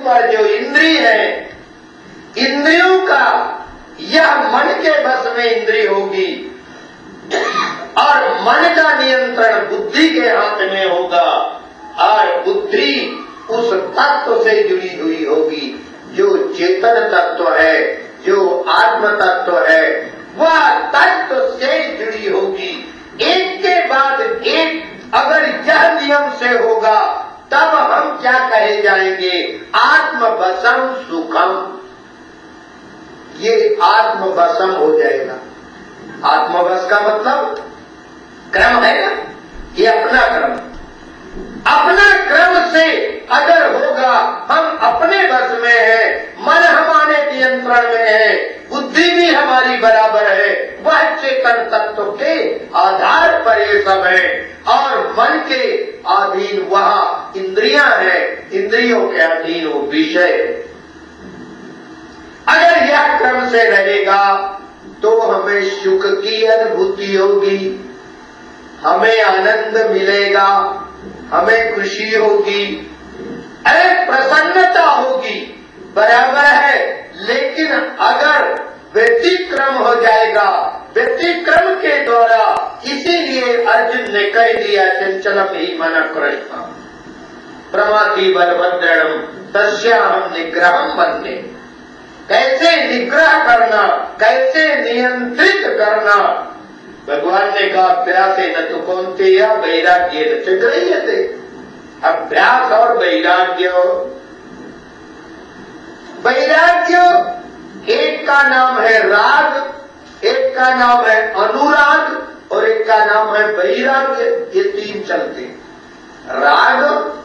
ऊपर जो इंद्री है, इंद्रियों का यह मन के बस में इंद्री होगी और मन का नियंत्रण बुद्धि के हाथ में होगा और बुद्धि उस तत्व से जुड़ी हुई होगी जो चेतन तत्व है, जो आत्म तत्व है, वह तत्व से जुड़ी होगी। एक के बाद एक अगर यह नियम से होगा तब हम क्या कहे जाएंगे? आत्मवशम सुखम। ये आत्मवशम हो जाएगा। आत्मवश का मतलब क्रम है ना, ये अपना क्रम। अपना क्रम से अगर होगा, हम अपने बस में है, मन हमारे नियंत्रण में है, बुद्धि भी हमारी बराबर है, वह चेतन तत्व के आधार पर ये सब है और मन के अधीन वह इंद्रियां है, इंद्रियों के अधीन वो विषय। अगर यह क्रम से रहेगा तो हमें सुख की अनुभूति होगी, हमें आनंद मिलेगा, हमें खुशी होगी, एक प्रसन्नता होगी, बराबर है। लेकिन अगर व्यतिक्रम हो जाएगा, व्यतिक्रम के द्वारा, इसीलिए अर्जुन ने कह दिया चंचलम ही मन कृष्ण प्रमाति बलभद्रणम तस्याहं निग्रहम वन्दे। कैसे निग्रह करना, कैसे नियंत्रित करना? भगवान ने कहा अभ्यास न तो कौनते या वैराग्य न च गृह्यते। अभ्यास और वैराग्य, वैराग्य एक का नाम है राग, एक का नाम है अनुराग और एक का नाम है वैराग्य। ये तीन चलते हैं, राग,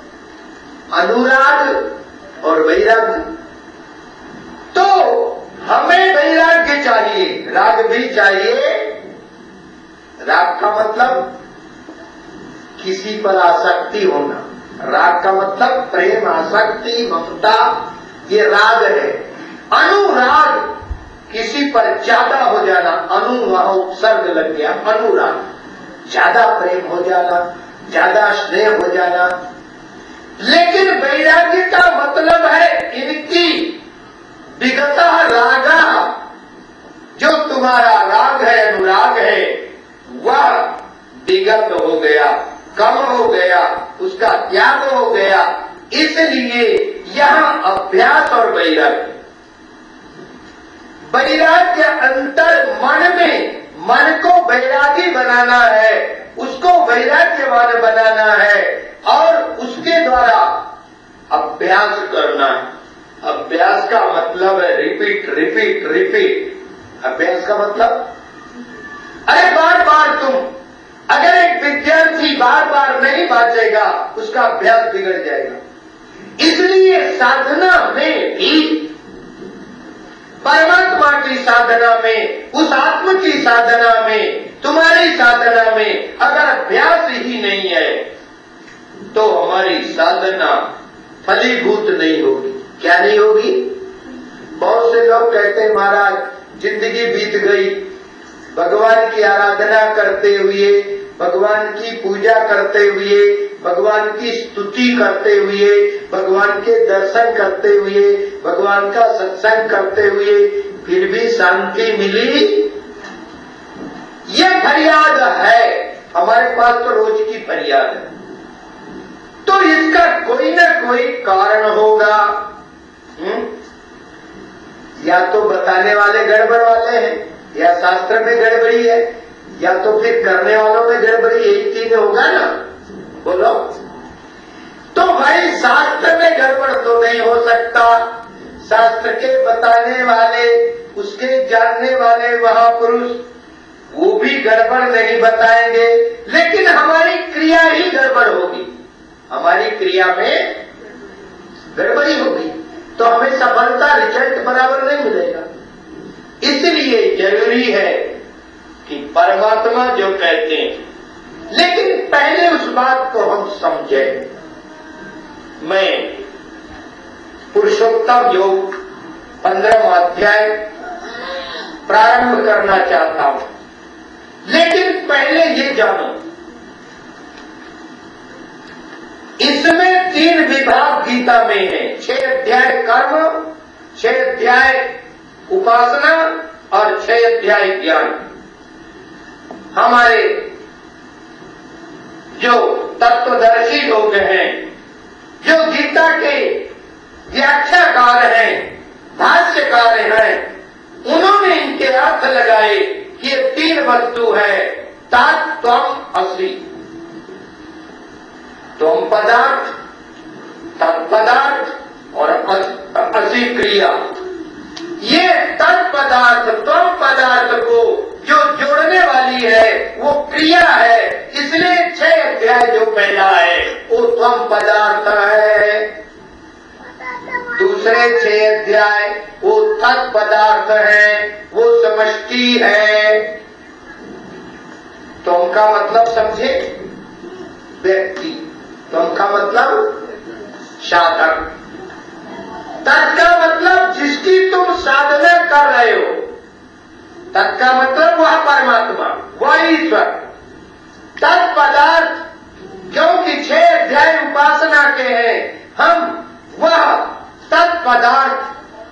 अनुराग और वैराग्य। तो हमें वैराग्य चाहिए, राग भी चाहिए। राग का मतलब किसी पर आसक्ति होना, राग का मतलब प्रेम, आसक्ति, ममता, ये राग है। अनुराग किसी पर ज्यादा हो जाना, अनु वहां उपसर्ग लग गया, अनुराग ज्यादा प्रेम हो जाना, ज्यादा स्नेह हो जाना। लेकिन वैराग्य का मतलब है इनकी विगता रागा, जो तुम्हारा राग है, अनुराग है, वह विगत हो गया, कम हो गया, उसका त्याग हो गया। इसलिए यहाँ अभ्यास और वैराग्य, वैराग्य अंतर मन में, मन को वैरागी बनाना है, उसको वैराग्यवान बनाना है और उसके द्वारा अभ्यास करना है। अभ्यास का मतलब है रिपीट रिपीट रिपीट। अभ्यास का मतलब, अरे बार बार तुम, अगर एक विद्यार्थी बार बार नहीं बांचेगा उसका अभ्यास बिगड़ जाएगा। इसलिए साधना में भी, परमात्मा की साधना में, उस आत्म की साधना में, तुम्हारी साधना में अगर अभ्यास ही नहीं है तो हमारी साधना फलीभूत नहीं होगी। क्या नहीं होगी? बहुत से लोग कहते हैं महाराज जिंदगी बीत गई, भगवान की आराधना करते हुए, भगवान की पूजा करते हुए, भगवान की स्तुति करते हुए, भगवान के दर्शन करते हुए, भगवान का सत्संग करते हुए, फिर भी शांति मिली? ये फरियाद है हमारे पास, तो रोज की फरियाद है। तो इसका कोई न कोई कारण होगा। या तो बताने वाले गड़बड़ वाले हैं, या शास्त्र में गड़बड़ी है, या तो फिर करने वालों में गड़बड़ी, यही चीज होगा ना? बोलो। तो भाई शास्त्र में गड़बड़ तो नहीं हो सकता। शास्त्र के बताने वाले, उसके जानने वाले महापुरुष, वो भी गड़बड़ नहीं बताएंगे, लेकिन हमारी क्रिया ही गड़बड़ होगी, हमारी क्रिया में गड़बड़ी होगी, तो हमें सफलता, रिजल्ट बराबर नहीं मिलेगा। इसलिए जरूरी है कि परमात्मा जो कहते हैं, लेकिन पहले उस बात को हम समझें। मैं पुरुषोत्तम योग 15वां अध्याय प्रारंभ करना चाहता हूं, लेकिन पहले ये जानो, इस इसमें 3 विभाग गीता में है। 6 अध्याय कर्म, 6 अध्याय उपासना और 6 अध्याय ज्ञान। हमारे जो तत्वदर्शी लोग हैं, जो गीता के व्याख्याकार हैं, भाष्यकार हैं, उन्होंने इनके अर्थ लगाए कि ये 3 वस्तु है, तत्, त्वम, असि। त्वम पदार्थ, तत्पदार्थ और असि क्रिया। ये तत्पदार्थ, त्वम पदार्थ को जो जोड़ने वाली है वो क्रिया है, इसलिए 6 अध्याय जो पहला है वो त्वम पदार्थ है। दूसरे 6 अध्याय वो तत्पदार्थ है, वो समष्टि है। त्वम का मतलब समझे, व्यक्ति। त्वम का मतलब साधक। तत् का मतलब जिसकी तुम साधना कर रहे हो। तत् का मतलब वह परमात्मा, वह ईश्वर। तत्पदार्थ क्योंकि 6 अध्याय उपासना के हैं, हम वह तत्पदार्थ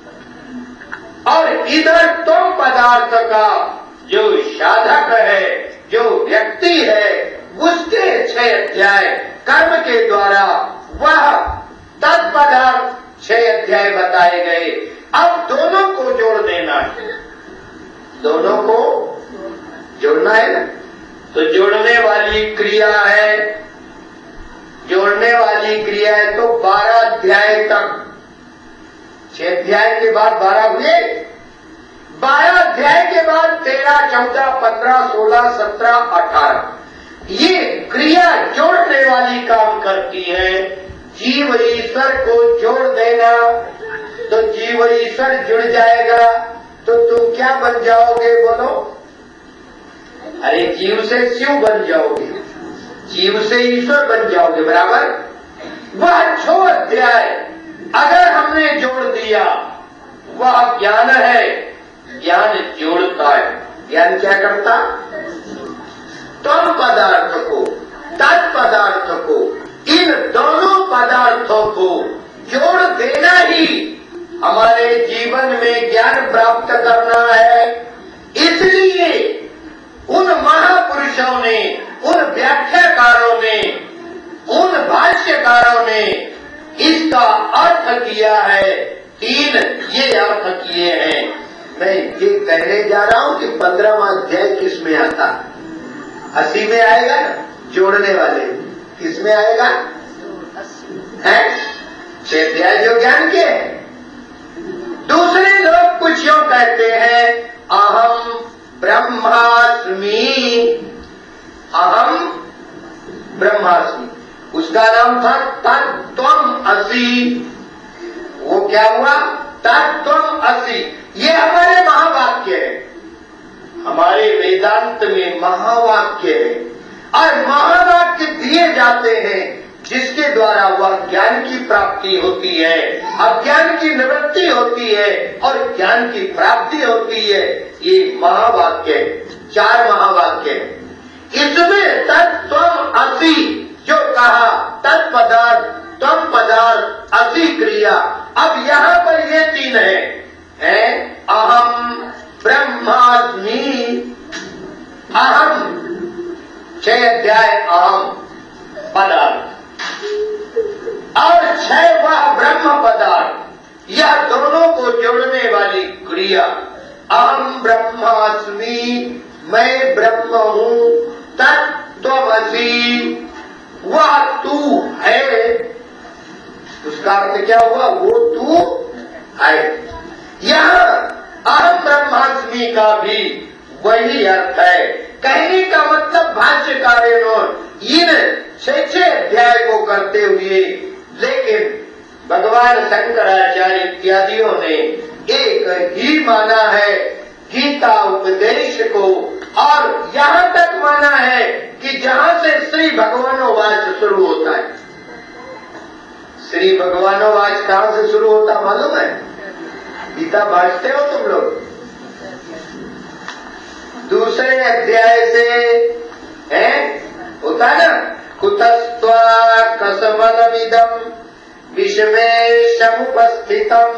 और इधर तुम पदार्थ का जो साधक है, जो व्यक्ति है, उसके 6 अध्याय कर्म के द्वारा वह तत्पदार्थ 6 अध्याय बताए गए। अब दोनों को जोड़ देना है, दोनों को जोड़ना है ना। तो जोड़ने वाली क्रिया है, जोड़ने वाली क्रिया है। तो 12 अध्याय तक, 6 अध्याय के बाद 12 हुए, 12 अध्याय के बाद 13, 14, 15, 16, 17, 18 ये क्रिया जोड़ने वाली काम करती है। जीव ईश्वर को जोड़ देना, तो जीव ईश्वर जुड़ जाएगा, तो तुम क्या बन जाओगे बोलो? अरे जीव से शिव बन जाओगे, जीव से ईश्वर बन जाओगे, बराबर। वह 6 अध्याय अगर हमने जोड़ दिया, वह ज्ञान है। ज्ञान जोड़ता है। ज्ञान क्या करता? त्वम पदार्थ को, तत्पदार्थ को, इन दोनों पदार्थों को जोड़ देना ही हमारे जीवन में ज्ञान प्राप्त करना है। इसलिए उन महापुरुषों ने, उन व्याख्याकारों ने, उन भाष्यकारों ने इसका अर्थ किया है। 3 ये अर्थ किए हैं। मैं ये कहने जा रहा हूं कि 15वां अध्याय किस में आता? 80 में आएगा ना, जोड़ने वाले। किस में आएगा? है 6 अध्याय जो ज्ञान के। दूसरे लोग कुछ यूं कहते हैं, अहम ब्रह्मास्मि, अहम ब्रह्मास्मि। उसका नाम था तत्त्वम असि। वो क्या हुआ? तत्त्वम असि। ये हमारे महावाक्य है, हमारे वेदांत में महावाक्य है। और महावाक्य दिए जाते हैं जिसके द्वारा वह ज्ञान की प्राप्ति होती है, अज्ञान की निवृत्ति होती है और ज्ञान की प्राप्ति होती है। ये महावाक्य, 4 महावाक्य है। इसमें तत्त्वम असि जो कहा, तत्पदार्थ, त्वम पदार्थ, असि क्रिया। अब यहाँ पर ये 3 है अहम ब्रह्मास्मि, अहम 6 अध्याय अहम पदार्थ और 6 वह ब्रह्म पदार्थ। यह दोनों को जोड़ने वाली क्रिया। अहम ब्रह्मास्मि, मैं ब्रह्म हूँ। तत्त्वमसि, वह तू है। उसका अर्थ क्या हुआ? वो तू है। यहाँ अहम ब्रह्मास्मि का भी वही अर्थ है। कहने का मतलब भाष्यकारों इन 6 अध्याय को करते हुए, लेकिन भगवान शंकराचार्य इत्यादियों ने एक ही माना है गीता उपदेश को, और यहाँ तक माना है कि जहाँ से श्री भगवानोवाच शुरू होता है। श्री भगवानोवाच कहाँ से शुरू होता मालूम है? गीता पढ़ते हो तुम लोग? दूसरे अध्याय से है, होता है ना। कुतस्त्वा कसमलमिदं विषमेशमुपस्थितम्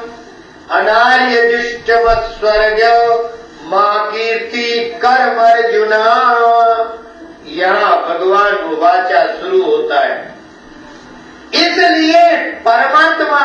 अनार्यजुष्टवत्स्वर्गो मां कीर्ति कर्म अर्जुना। यहाँ भगवान वाचा शुरू होता है। इसलिए परमात्मा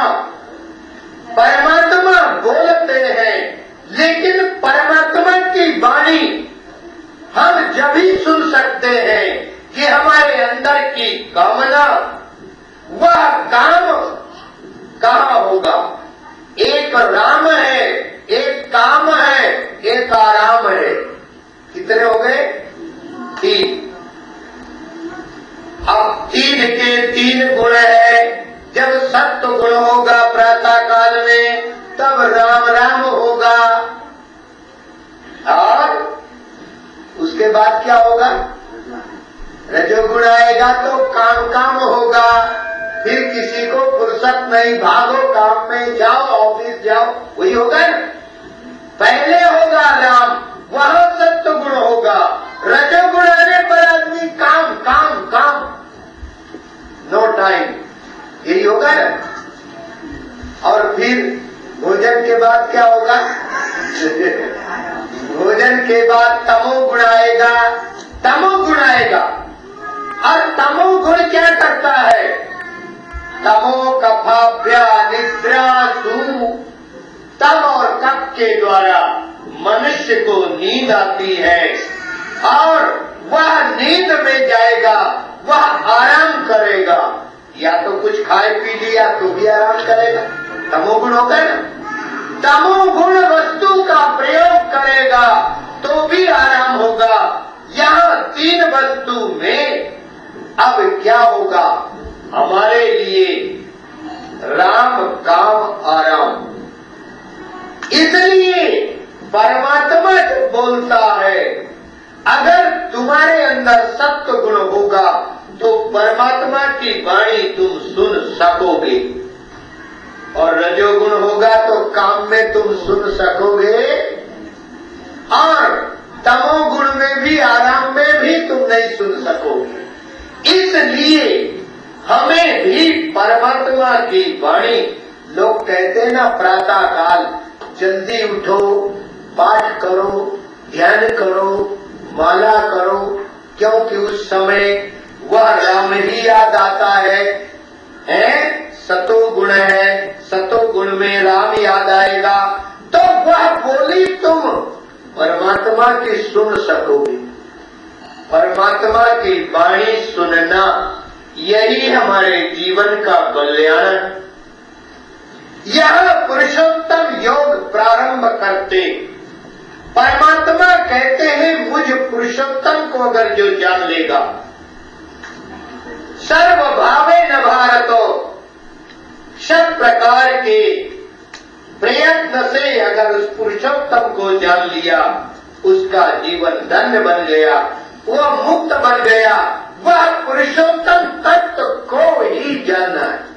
बोलते हैं, लेकिन परमात्मा की वाणी हम जब ही सुन सकते हैं कि हमारे अंदर की कामना, वह काम कहाँ होगा। एक राम है, एक काम है, एक आराम है। कितने हो गए? 3। अब 3 के 3 गुण है। जब सत्व गुण होगा प्रातः काल में, तब राम राम होगा। और उसके बाद क्या होगा? रजोगुण आएगा तो काम काम होगा। फिर किसी को फुर्सत नहीं, भागो काम में जाओ, ऑफिस जाओ, वही होगा ना। पहले होगा राम, वहां सत्व गुण होगा। रजोगुण आने पर आदमी काम काम काम, नो टाइम, यही होगा ना। और फिर भोजन के बाद क्या होगा? भोजन के बाद तमोगुण आएगा। तमोगुण आएगा, और तमोगुण क्या करता है? तमो कफाभ्या निद्रासु, तम और कफ के द्वारा मनुष्य को नींद आती है, और वह नींद में जाएगा, वह आराम करेगा। या तो कुछ खाए पी लिया तो भी आराम करेगा, तमोगुण होगा ना। तमोगुण वस्तु का प्रयोग करेगा तो भी आराम होगा। यहाँ 3 वस्तु में अब क्या होगा हमारे लिए? राम काम आराम। इसलिए परमात्मा जो बोलता है, अगर तुम्हारे अंदर सत्व गुण होगा तो परमात्मा की वाणी तुम सुन सकोगे, और रजोगुण होगा तो काम में तुम सुन सकोगे, और तमोगुण में भी, आराम में भी तुम नहीं सुन सकोगे। इसलिए हमें भी परमात्मा की वाणी, लोग कहते हैं ना प्रातः काल जल्दी उठो, पाठ करो, ध्यान करो, माला करो, क्योंकि उस समय वह राम ही याद आता है। सतो गुण है, सतो गुण में राम याद आएगा, तो वह बोली तुम परमात्मा की सुन सकोगे। परमात्मा की वाणी सुनना, यही हमारे जीवन का कल्याण। यह पुरुषोत्तम योग प्रारंभ करते परमात्मा कहते हैं, मुझ पुरुषोत्तम को अगर जो जान लेगा, सर्वभावे न भारतो, सब प्रकार के प्रयत्न से अगर उस पुरुषोत्तम को जान लिया, उसका जीवन धन्य बन गया, वह मुक्त बन गया। वह पुरुषोत्तम तत्व को ही जाना है।